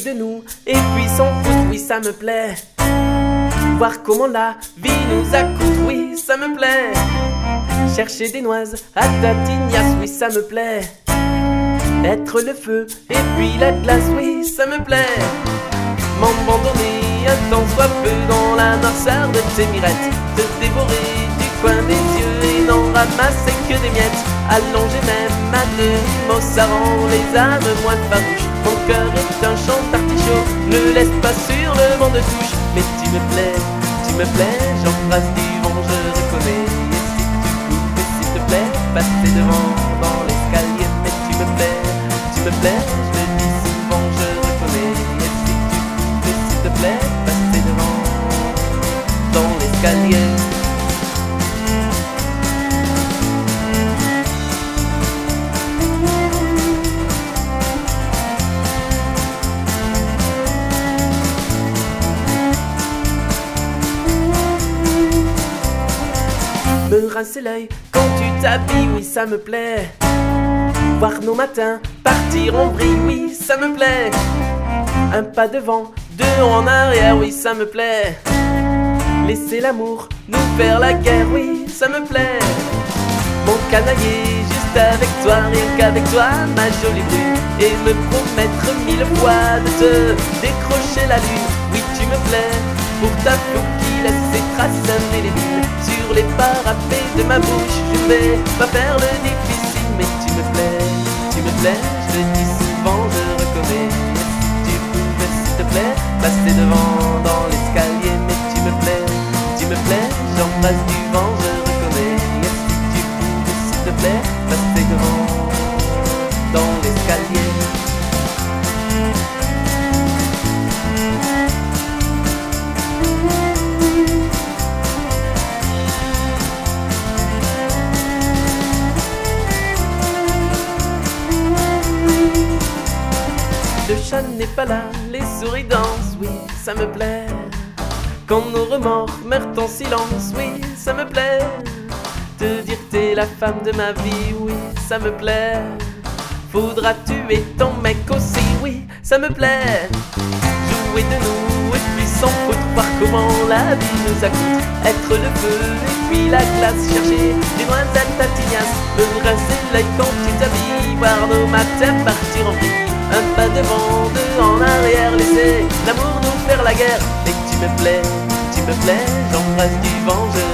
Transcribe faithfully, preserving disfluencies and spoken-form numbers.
de nous et puis s'en foutre, oui ça me plaît. Voir comment la vie nous accoutre, oui ça me plaît. Chercher des noises à Tatignas, oui ça me plaît. Être le feu et puis la glace, oui ça me plaît. M'abandonner un temps soit peu dans la noirceur de tes mirettes, te dévorer du coin des yeux et n'en ramasser que des miettes. Allonger même à demi-mot, ça rend les âmes moins farouches. Mon cœur est un champ d'artichaut, ne laisse pas sur le vent de touche. Mais tu me plais, tu me plais, j'embrasse du vent, je reconnais. Et si tu pouvais, s'il te plaît, passer devant dans l'escalier. Mais tu me plais, tu me plais, je le dis souvent, je reconnais. Et si tu pouvais, s'il te plaît, passer devant dans l'escalier. Me rincer l'œil quand tu t'habilles, oui ça me plaît. Voir nos matins partir en vrille, oui ça me plaît. Un pas devant, deux en arrière, oui ça me plaît. Laisser l'amour nous faire la guerre, oui ça me plaît. Mon canailler juste avec toi, rien qu'avec toi ma jolie brune. Et me promettre mille fois de te décrocher la lune. Oui tu me plais, pour ta peau qui laisse ses traces indélébiles sur les parapets de ma bouche. Je vais pas faire le difficile, mais tu me plais, tu me plais, je le dis souvent, je reconnais. Si tu pouvais, s'il te plaît, passer devant dans l'escalier. Mais tu me plais, tu me plais, j'embrasse du vent, je reconnais. Et si tu pouvais, s'il te plaît, passer devant dans l'escalier. Le chat n'est pas là, les souris dansent, oui, ça me plaît. Quand nos remords meurent en silence, oui, ça me plaît. Te dire que t'es la femme de ma vie, oui, ça me plaît. Faudra tuer ton mec aussi, oui, ça me plaît. Jouer de nous et puis s'en foutre, voir comment la vie nous accoutre. Être le feu et puis la glace, chercher des noisettes Tatignas. Me rincer l'œil quand tu t'habilles, voir nos matins partir en vrille. Un pas devant, deux en arrière, laisser l'amour nous faire la guerre. Mais tu me plais, tu me plais, j'embrasse du vent, je